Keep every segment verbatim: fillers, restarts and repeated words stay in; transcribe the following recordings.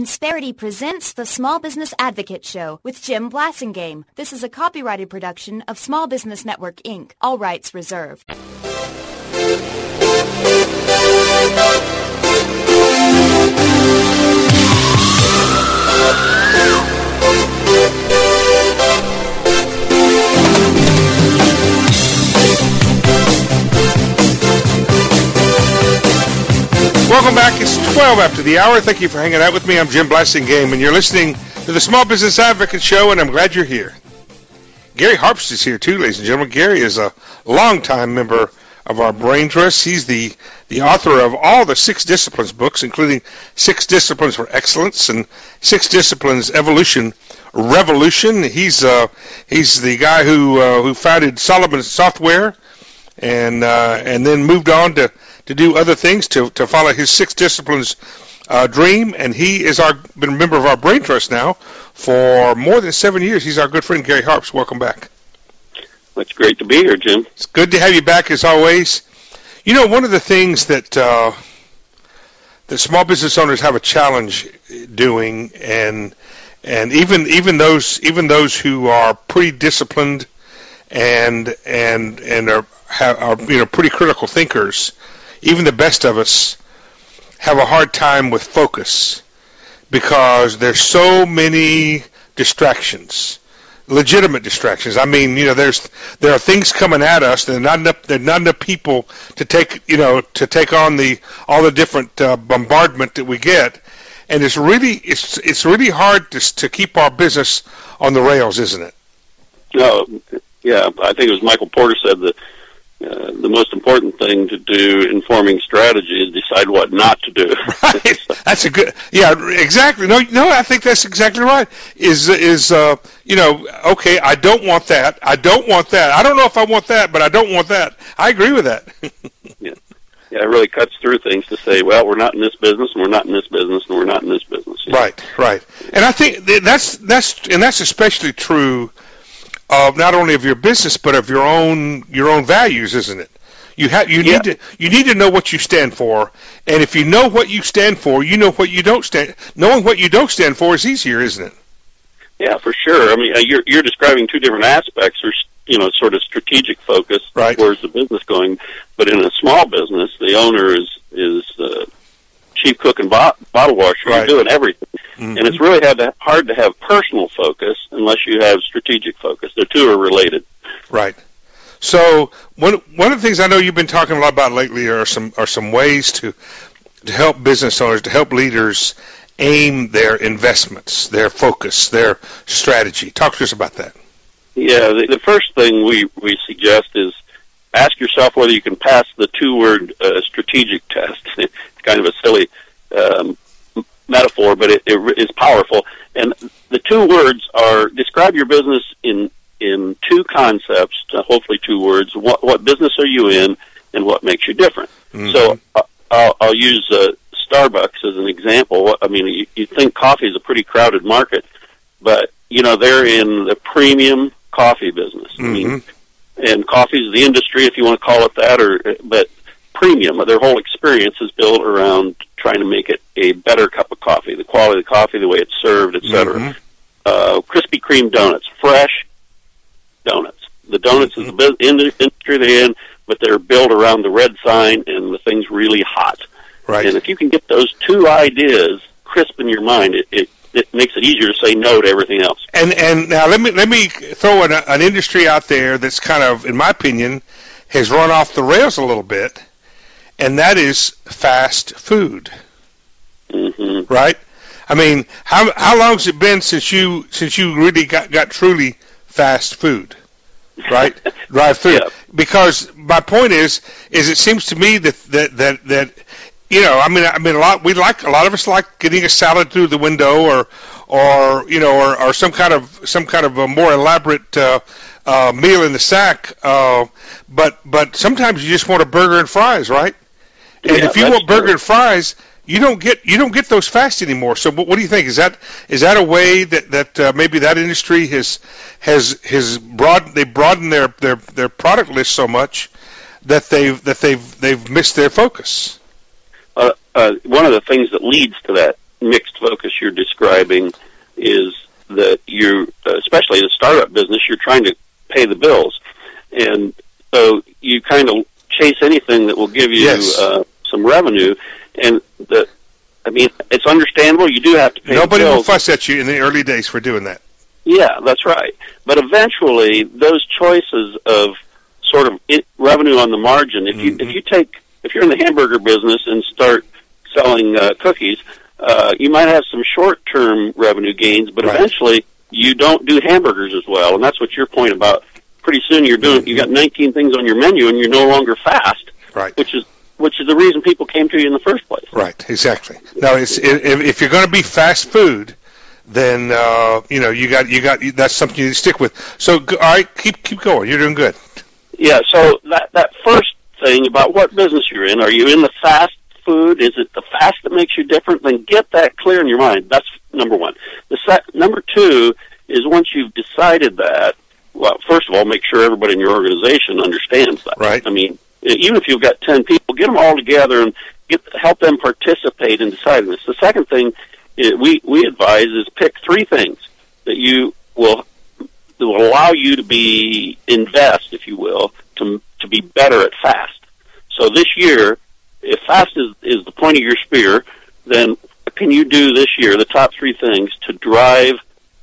Insperity presents the Small Business Advocate Show with Jim Blasingame. This is a copyrighted production of Small Business Network, Incorporated. All rights reserved. Welcome back. It's twelve after the hour. Thank you for hanging out with me. I'm Jim Blasingame, and you're listening to the Small Business Advocate Show, and I'm glad you're here. Gary Harps is here, too, ladies and gentlemen. Gary is a longtime member of our Brain Trust. He's the, the author of all the Six Disciplines books, including Six Disciplines for Excellence and Six Disciplines Evolution Revolution. He's uh, he's the guy who uh, who founded Solomon Software and uh, and then moved on to to do other things, to, to follow his Six Disciplines uh, dream, and he is our been a member of our Brain Trust now for more than seven years. He's our good friend, Gary Harps. Welcome back. Well, it's great to be here, Jim. It's good to have you back, as always. You know, one of the things that uh, that small business owners have a challenge doing, and and even even those even those who are pretty disciplined and and and are, have, are you know pretty critical thinkers, even the best of us have a hard time with focus because there's so many distractions, legitimate distractions. I mean, you know, there's there are things coming at us. There's not enough. There's not enough people to take, you know, to take on the all the different uh, bombardment that we get, and it's really it's it's really hard to to keep our business on the rails, isn't it? No, yeah, I think it was Michael Porter said that. Uh, the most important thing to do in forming strategy is decide what not to do. Right. That's a good, yeah, exactly. No, no, I think that's exactly right. Is, is uh, you know, okay, I don't want that. I don't want that. I don't know if I want that, but I don't want that. I agree with that. yeah. Yeah, it really cuts through things to say, well, we're not in this business, and we're not in this business, and we're not in this business. You know? Right, right. And I think that's, that's, and that's especially true of not only of your business but of your own your own values, isn't it? You have you yeah. need to you need to know what you stand for, and if you know what you stand for, you know what you don't stand. Knowing what you don't stand for is easier, isn't it? Yeah, for sure. I mean, you're you're describing two different aspects, or you know, sort of strategic focus. Right. Where's the business going? But in a small business, the owner is is uh, chief cook and bo- bottle washer. Right. You're doing everything. Mm-hmm. And it's really hard to, hard to have personal focus unless you have strategic focus. The two are related. Right. So one one of the things I know you've been talking a lot about lately are some are some ways to to help business owners, to help leaders aim their investments, their focus, their strategy. Talk to us about that. Yeah, the, the first thing we, we suggest is ask yourself whether you can pass the two-word uh, strategic test. It's kind of a silly um, metaphor, but it, it is powerful. And the two words are describe your business in in two concepts, uh, hopefully two words. What, what business are you in, and what makes you different? Mm-hmm. So uh, I'll, I'll use uh, Starbucks as an example. I mean, you, you think coffee is a pretty crowded market, but you know they're in the premium coffee business. Mm-hmm. I mean, and coffee is the industry, if you want to call it that, or but premium. Their whole experience is built around trying to make it a better cup of coffee, the quality of the coffee, the way it's served, et cetera. Mm-hmm. Uh, Krispy Kreme donuts, fresh donuts. The donuts mm-hmm. is the industry they're in, but they're built around the red sign and the thing's really hot. Right. And if you can get those two ideas crisp in your mind, it, it, it makes it easier to say no to everything else. And and now let me let me throw an, an industry out there that's kind of, in my opinion, has run off the rails a little bit, and that is fast food. Mm-hmm. Right? I mean, how how long has it been since you since you really got, got truly fast food? Right? Drive through. Yeah. Because my point is is it seems to me that that that, that you know, I mean I mean a lot we like a lot of us like getting a salad through the window, or or you know or, or some kind of some kind of a more elaborate uh, uh, meal in the sack, uh, but but sometimes you just want a burger and fries, right? And yeah, if you want burger true. and fries, you don't get you don't get those fast anymore. So, what, what do you think? Is that is that a way that that uh, maybe that industry has has has broad they broadened their, their, their product list so much that they've that they've they've missed their focus? Uh, uh, one of the things that leads to that mixed focus you're describing is that you, especially in a startup business, you're trying to pay the bills. And so you kind of chase anything that will give you yes. uh, some revenue. And the, I mean, it's understandable. You do have to pay Nobody the bills. will fuss at you in the early days for doing that. Yeah, that's right. But eventually, those choices of sort of it, revenue on the margin, if you mm-hmm. if you take if you're in the hamburger business and start selling uh, cookies, uh, you might have some short-term revenue gains, but right. eventually you don't do hamburgers as well, and that's what your point about. Pretty soon you're doing mm-hmm. you got nineteen things on your menu, and you're no longer fast. Right. Which is which is the reason people came to you in the first place. Right. Exactly. Now, it's, if, if you're going to be fast food, then uh, you know you got you got that's something you stick with. So, all right, keep keep going. You're doing good. Yeah. So that that first thing about what business you're in, are you in the fast food? Is it the fast that makes you different? Then get that clear in your mind. That's number one. The set, number two is once you've decided that. Well, first of all, make sure everybody in your organization understands that. Right. I mean, even if you've got ten people, get them all together and get help them participate in deciding this. The second thing is we we advise is pick three things that you will that will allow you to be invest, if you will, to to be better at fast. So this year, if fast is is the point of your spear, then what can you do this year? The top three things to drive,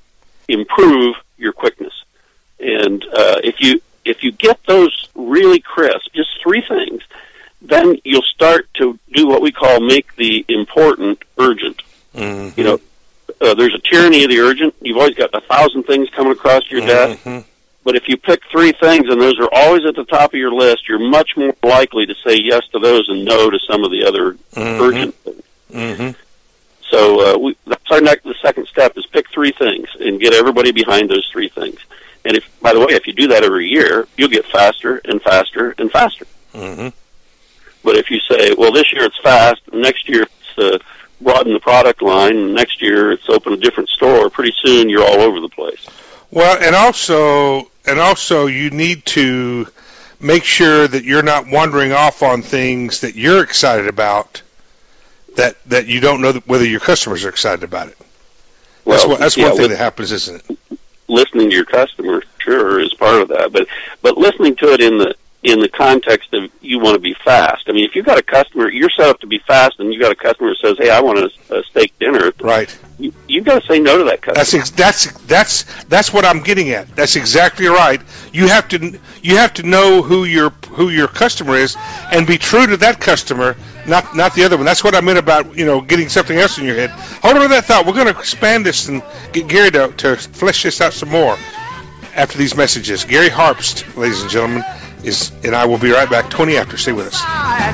improve your quickness. And uh, if you if you get those really crisp, just three things, then you'll start to do what we call make the important urgent. Mm-hmm. You know, uh, there's a tyranny of the urgent. You've always got a thousand things coming across your desk. Mm-hmm. But if you pick three things and those are always at the top of your list, you're much more likely to say yes to those and no to some of the other mm-hmm. urgent things. Mm-hmm. So uh, we, that's our next. The second step is pick three things and get everybody behind those three things. And if, by the way, if you do that every year, you'll get faster and faster and faster. Mm-hmm. But if you say, well, this year it's fast, next year it's uh, broaden the product line, and next year it's open a different store, pretty soon you're all over the place. Well, and also, and also, you need to make sure that you're not wandering off on things that you're excited about that that you don't know whether your customers are excited about it. Well, that's what, that's yeah, one thing with, that happens, isn't it? Listening to your customer, sure, is part of that, but but listening to it in the in the context of you want to be fast. I mean, if you've got a customer, you're set up to be fast, and you've got a customer that says, "Hey, I want a, a steak dinner," right? You, you've got to say no to that customer. That's ex- that's that's that's what I'm getting at. That's exactly right. You have to you have to know who your who your customer is, and be true to that customer, not not the other one. That's what I meant about you know getting something else in your head. Hold on to that thought. We're going to expand this and get Gary to, to flesh this out some more after these messages. Gary Harpst, ladies and gentlemen, is and I will be right back. twenty after. Stay with us.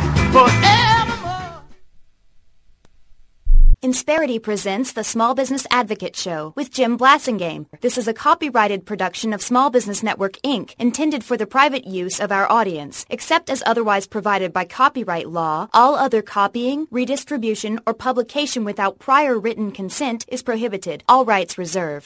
Insperity presents the Small Business Advocate Show with Jim Blasingame. This is a copyrighted production of Small Business Network, Incorporated, intended for the private use of our audience. Except as otherwise provided by copyright law, all other copying, redistribution, or publication without prior written consent is prohibited. All rights reserved.